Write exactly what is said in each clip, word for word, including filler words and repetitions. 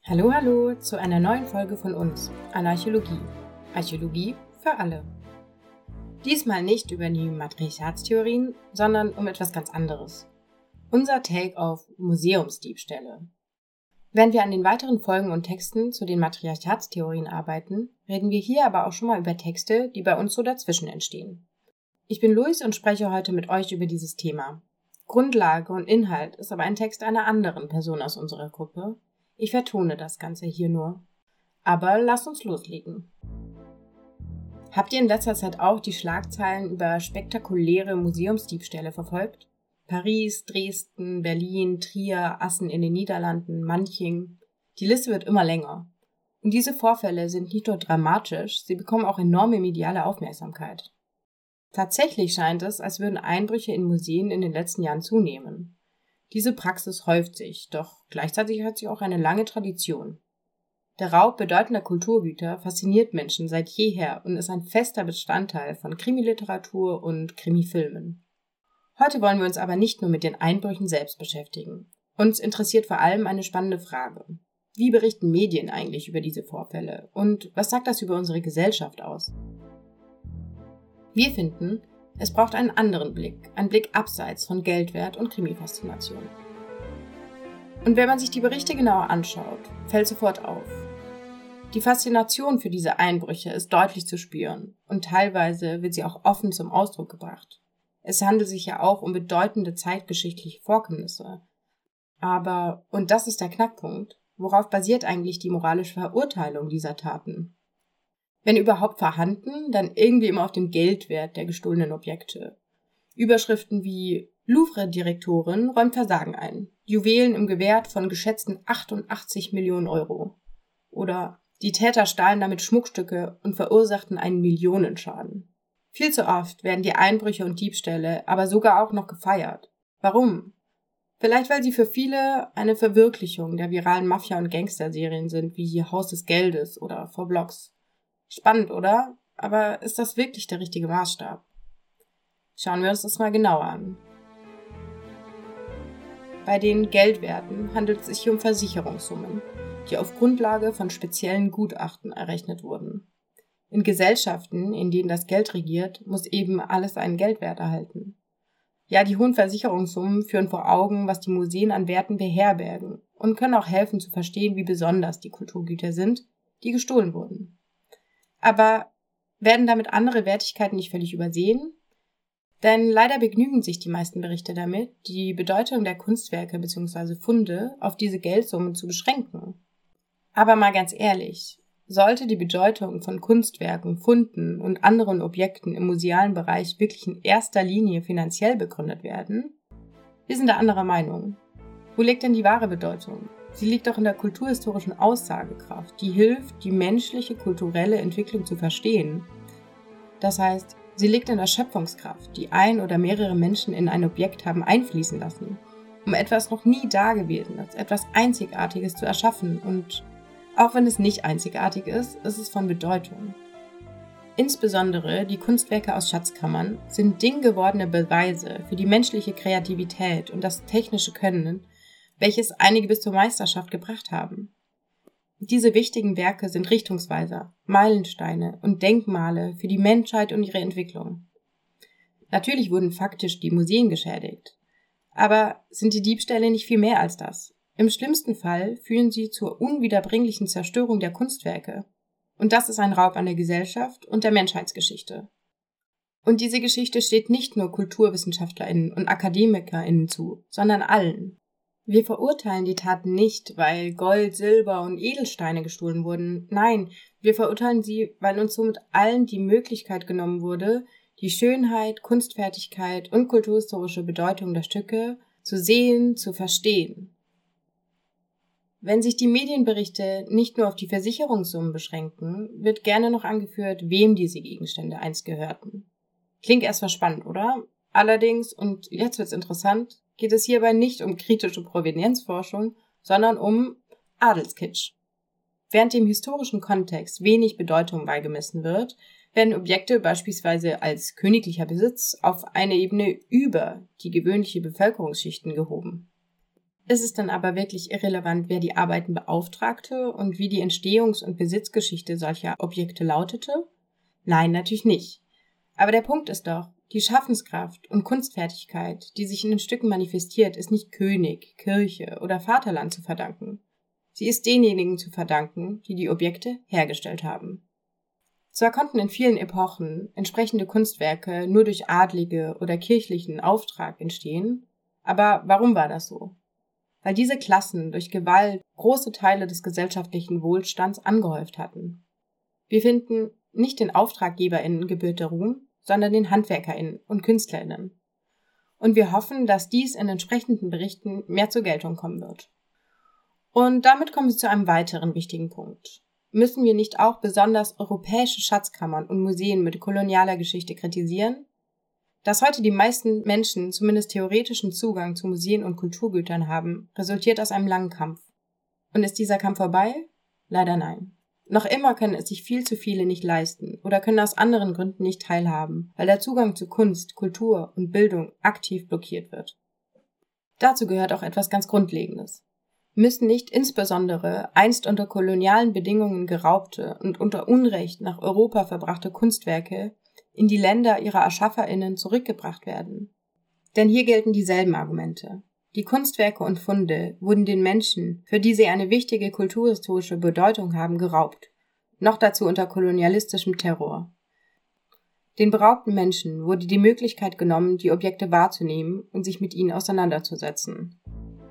Hallo, hallo zu einer neuen Folge von uns, Anarchologie. Archäologie für alle. Diesmal nicht über die Matriarchatstheorien, sondern um etwas ganz anderes. Unser Take auf Museumsdiebstähle. Während wir an den weiteren Folgen und Texten zu den Matriarchatstheorien arbeiten, reden wir hier aber auch schon mal über Texte, die bei uns so dazwischen entstehen. Ich bin Luis und spreche heute mit euch über dieses Thema. Grundlage und Inhalt ist aber ein Text einer anderen Person aus unserer Gruppe. Ich vertone das Ganze hier nur. Aber lasst uns loslegen. Habt ihr in letzter Zeit auch die Schlagzeilen über spektakuläre Museumsdiebstähle verfolgt? Paris, Dresden, Berlin, Trier, Assen in den Niederlanden, Manching. Die Liste wird immer länger. Und diese Vorfälle sind nicht nur dramatisch, sie bekommen auch enorme mediale Aufmerksamkeit. Tatsächlich scheint es, als würden Einbrüche in Museen in den letzten Jahren zunehmen. Diese Praxis häuft sich, doch gleichzeitig hat sie auch eine lange Tradition. Der Raub bedeutender Kulturgüter fasziniert Menschen seit jeher und ist ein fester Bestandteil von Krimiliteratur und Krimifilmen. Heute wollen wir uns aber nicht nur mit den Einbrüchen selbst beschäftigen. Uns interessiert vor allem eine spannende Frage. Wie berichten Medien eigentlich über diese Vorfälle und was sagt das über unsere Gesellschaft aus? Wir finden, es braucht einen anderen Blick, einen Blick abseits von Geldwert und Krimifaszination. Und wenn man sich die Berichte genauer anschaut, fällt sofort auf. Die Faszination für diese Einbrüche ist deutlich zu spüren und teilweise wird sie auch offen zum Ausdruck gebracht. Es handelt sich ja auch um bedeutende zeitgeschichtliche Vorkommnisse. Aber, und das ist der Knackpunkt, worauf basiert eigentlich die moralische Verurteilung dieser Taten? Wenn überhaupt vorhanden, dann irgendwie immer auf dem Geldwert der gestohlenen Objekte. Überschriften wie Louvre-Direktorin räumt Versagen ein, Juwelen im Gewert von geschätzten achtundachtzig Millionen Euro. Oder die Täter stahlen damit Schmuckstücke und verursachten einen Millionenschaden. Viel zu oft werden die Einbrüche und Diebstähle aber sogar auch noch gefeiert. Warum? Vielleicht, weil sie für viele eine Verwirklichung der viralen Mafia- und Gangster-Serien sind, wie hier Haus des Geldes oder Four Blocks. Spannend, oder? Aber ist das wirklich der richtige Maßstab? Schauen wir uns das mal genauer an. Bei den Geldwerten handelt es sich hier um Versicherungssummen, die auf Grundlage von speziellen Gutachten errechnet wurden. In Gesellschaften, in denen das Geld regiert, muss eben alles einen Geldwert erhalten. Ja, die hohen Versicherungssummen führen vor Augen, was die Museen an Werten beherbergen und können auch helfen zu verstehen, wie besonders die Kulturgüter sind, die gestohlen wurden. Aber werden damit andere Wertigkeiten nicht völlig übersehen? Denn leider begnügen sich die meisten Berichte damit, die Bedeutung der Kunstwerke bzw. Funde auf diese Geldsummen zu beschränken. Aber mal ganz ehrlich, sollte die Bedeutung von Kunstwerken, Funden und anderen Objekten im musealen Bereich wirklich in erster Linie finanziell begründet werden? Wir sind da anderer Meinung. Wo liegt denn die wahre Bedeutung? Sie liegt doch in der kulturhistorischen Aussagekraft, die hilft, die menschliche kulturelle Entwicklung zu verstehen. Das heißt, sie liegt in der Schöpfungskraft, die ein oder mehrere Menschen in ein Objekt haben einfließen lassen, um etwas noch nie Dagewesenes, etwas Einzigartiges zu erschaffen. Und auch wenn es nicht einzigartig ist, ist es von Bedeutung. Insbesondere die Kunstwerke aus Schatzkammern sind dinggewordene Beweise für die menschliche Kreativität und das technische Können, welches einige bis zur Meisterschaft gebracht haben. Diese wichtigen Werke sind Richtungsweiser, Meilensteine und Denkmale für die Menschheit und ihre Entwicklung. Natürlich wurden faktisch die Museen geschädigt, aber sind die Diebstähle nicht viel mehr als das? Im schlimmsten Fall führen sie zur unwiederbringlichen Zerstörung der Kunstwerke. Und das ist ein Raub an der Gesellschaft und der Menschheitsgeschichte. Und diese Geschichte steht nicht nur KulturwissenschaftlerInnen und AkademikerInnen zu, sondern allen. Wir verurteilen die Taten nicht, weil Gold, Silber und Edelsteine gestohlen wurden. Nein, wir verurteilen sie, weil uns somit allen die Möglichkeit genommen wurde, die Schönheit, Kunstfertigkeit und kulturhistorische Bedeutung der Stücke zu sehen, zu verstehen. Wenn sich die Medienberichte nicht nur auf die Versicherungssummen beschränken, wird gerne noch angeführt, wem diese Gegenstände einst gehörten. Klingt erstmal spannend, oder? Allerdings, und jetzt wird's interessant, geht es hierbei nicht um kritische Provenienzforschung, sondern um Adelskitsch. Während dem historischen Kontext wenig Bedeutung beigemessen wird, werden Objekte beispielsweise als königlicher Besitz auf eine Ebene über die gewöhnliche Bevölkerungsschichten gehoben. Ist es dann aber wirklich irrelevant, wer die Arbeiten beauftragte und wie die Entstehungs- und Besitzgeschichte solcher Objekte lautete? Nein, natürlich nicht. Aber der Punkt ist doch, die Schaffenskraft und Kunstfertigkeit, die sich in den Stücken manifestiert, ist nicht König, Kirche oder Vaterland zu verdanken. Sie ist denjenigen zu verdanken, die die Objekte hergestellt haben. Zwar konnten in vielen Epochen entsprechende Kunstwerke nur durch adlige oder kirchlichen Auftrag entstehen, aber warum war das so? Weil diese Klassen durch Gewalt große Teile des gesellschaftlichen Wohlstands angehäuft hatten. Wir finden, nicht den AuftraggeberInnen gebührt der Ruhm, sondern den HandwerkerInnen und KünstlerInnen. Und wir hoffen, dass dies in entsprechenden Berichten mehr zur Geltung kommen wird. Und damit kommen wir zu einem weiteren wichtigen Punkt. Müssen wir nicht auch besonders europäische Schatzkammern und Museen mit kolonialer Geschichte kritisieren? Dass heute die meisten Menschen zumindest theoretischen Zugang zu Museen und Kulturgütern haben, resultiert aus einem langen Kampf. Und ist dieser Kampf vorbei? Leider nein. Noch immer können es sich viel zu viele nicht leisten oder können aus anderen Gründen nicht teilhaben, weil der Zugang zu Kunst, Kultur und Bildung aktiv blockiert wird. Dazu gehört auch etwas ganz Grundlegendes. Müssen nicht insbesondere einst unter kolonialen Bedingungen geraubte und unter Unrecht nach Europa verbrachte Kunstwerke in die Länder ihrer ErschafferInnen zurückgebracht werden? Denn hier gelten dieselben Argumente. Die Kunstwerke und Funde wurden den Menschen, für die sie eine wichtige kulturhistorische Bedeutung haben, geraubt, noch dazu unter kolonialistischem Terror. Den beraubten Menschen wurde die Möglichkeit genommen, die Objekte wahrzunehmen und sich mit ihnen auseinanderzusetzen.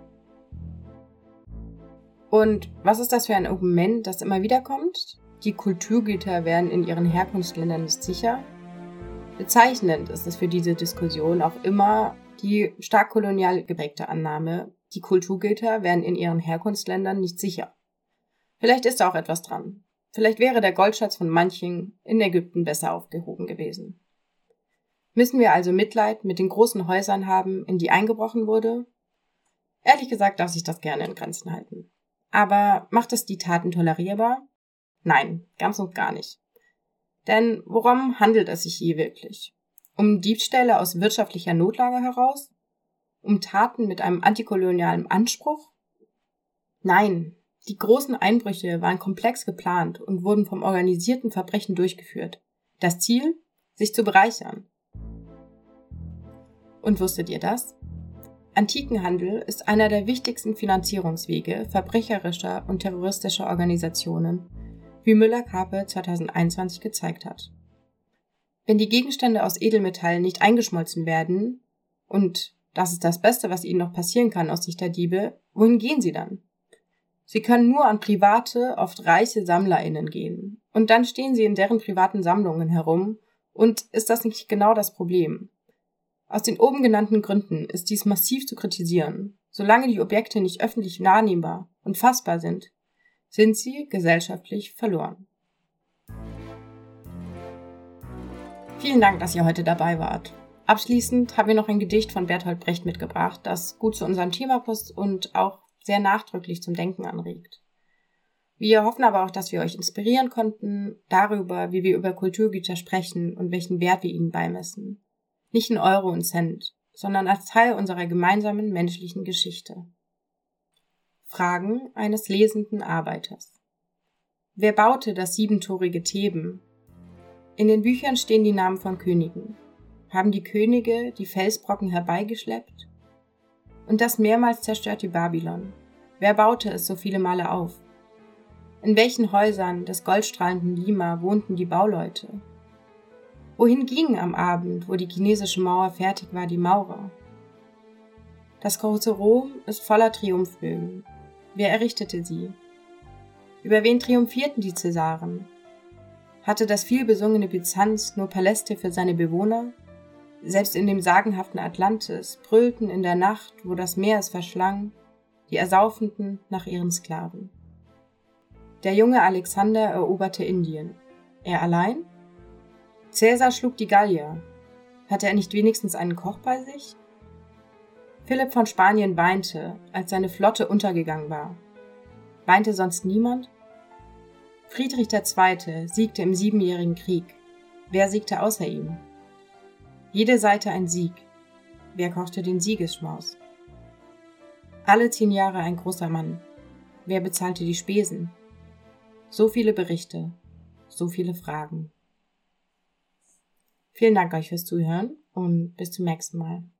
Und was ist das für ein Argument, das immer wieder kommt? Die Kulturgüter wären in ihren Herkunftsländern nicht sicher? Bezeichnend ist es für diese Diskussion auch immer die stark kolonial geprägte Annahme, die Kulturgüter wären in ihren Herkunftsländern nicht sicher. Vielleicht ist da auch etwas dran. Vielleicht wäre der Goldschatz von manchen in Ägypten besser aufgehoben gewesen. Müssen wir also Mitleid mit den großen Häusern haben, in die eingebrochen wurde? Ehrlich gesagt darf sich das gerne in Grenzen halten. Aber macht es die Taten tolerierbar? Nein, ganz und gar nicht. Denn worum handelt es sich hier wirklich? Um Diebstähle aus wirtschaftlicher Notlage heraus? Um Taten mit einem antikolonialen Anspruch? Nein, die großen Einbrüche waren komplex geplant und wurden vom organisierten Verbrechen durchgeführt. Das Ziel? Sich zu bereichern. Und wusstet ihr das? Antikenhandel ist einer der wichtigsten Finanzierungswege verbrecherischer und terroristischer Organisationen, wie Müller-Karpe zweitausendeinundzwanzig gezeigt hat. Wenn die Gegenstände aus Edelmetallen nicht eingeschmolzen werden, und das ist das Beste, was ihnen noch passieren kann aus Sicht der Diebe, wohin gehen sie dann? Sie können nur an private, oft reiche SammlerInnen gehen. Und dann stehen sie in deren privaten Sammlungen herum. Und ist das nicht genau das Problem? Aus den oben genannten Gründen ist dies massiv zu kritisieren. Solange die Objekte nicht öffentlich wahrnehmbar und fassbar sind, sind sie gesellschaftlich verloren. Vielen Dank, dass ihr heute dabei wart. Abschließend haben wir noch ein Gedicht von Bertolt Brecht mitgebracht, das gut zu unserem Thema passt und auch sehr nachdrücklich zum Denken anregt. Wir hoffen aber auch, dass wir euch inspirieren konnten darüber, wie wir über Kulturgüter sprechen und welchen Wert wir ihnen beimessen. Nicht in Euro und Cent, sondern als Teil unserer gemeinsamen menschlichen Geschichte. Fragen eines lesenden Arbeiters. Wer baute das siebentorige Theben? In den Büchern stehen die Namen von Königen. Haben die Könige die Felsbrocken herbeigeschleppt? Und das mehrmals zerstörte Babylon. Wer baute es so viele Male auf? In welchen Häusern des goldstrahlenden Lima wohnten die Bauleute? Wohin gingen am Abend, wo die chinesische Mauer fertig war, die Maurer? Das große Rom ist voller Triumphbögen. Wer errichtete sie? Über wen triumphierten die Cäsaren? Hatte das vielbesungene Byzanz nur Paläste für seine Bewohner? Selbst in dem sagenhaften Atlantis brüllten in der Nacht, wo das Meer es verschlang, die Ersaufenden nach ihren Sklaven. Der junge Alexander eroberte Indien. Er allein? Cäsar schlug die Gallier. Hatte er nicht wenigstens einen Koch bei sich? Philipp von Spanien weinte, als seine Flotte untergegangen war. Weinte sonst niemand? Friedrich der Zweite siegte im Siebenjährigen Krieg. Wer siegte außer ihm? Jede Seite ein Sieg. Wer kochte den Siegesschmaus? Alle zehn Jahre ein großer Mann. Wer bezahlte die Spesen? So viele Berichte, so viele Fragen. Vielen Dank euch fürs Zuhören und bis zum nächsten Mal.